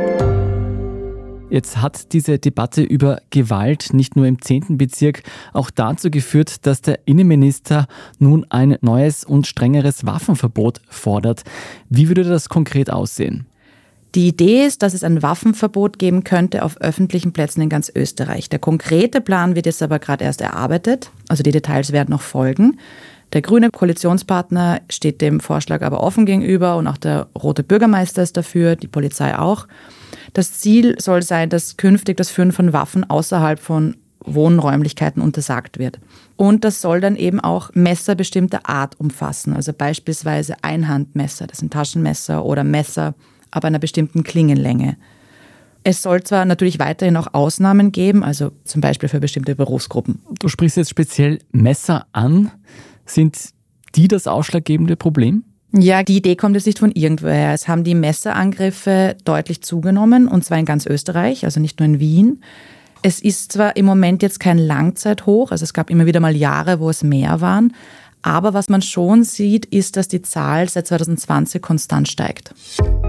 Jetzt hat diese Debatte über Gewalt nicht nur im 10. Bezirk auch dazu geführt, dass der Innenminister nun ein neues und strengeres Waffenverbot fordert. Wie würde das konkret aussehen? Die Idee ist, dass es ein Waffenverbot geben könnte auf öffentlichen Plätzen in ganz Österreich. Der konkrete Plan wird jetzt aber gerade erst erarbeitet, also die Details werden noch folgen. Der grüne Koalitionspartner steht dem Vorschlag aber offen gegenüber und auch der rote Bürgermeister ist dafür, die Polizei auch. Das Ziel soll sein, dass künftig das Führen von Waffen außerhalb von Wohnräumlichkeiten untersagt wird. Und das soll dann eben auch Messer bestimmter Art umfassen, also beispielsweise Einhandmesser, das sind Taschenmesser oder Messer ab einer bestimmten Klingenlänge. Es soll zwar natürlich weiterhin auch Ausnahmen geben, also zum Beispiel für bestimmte Berufsgruppen. Du sprichst jetzt speziell Messer an. Sind die das ausschlaggebende Problem? Ja, die Idee kommt jetzt nicht von irgendwoher. Es haben die Messerangriffe deutlich zugenommen, und zwar in ganz Österreich, also nicht nur in Wien. Es ist zwar im Moment jetzt kein Langzeithoch, also es gab immer wieder mal Jahre, wo es mehr waren, aber was man schon sieht, ist, dass die Zahl seit 2020 konstant steigt.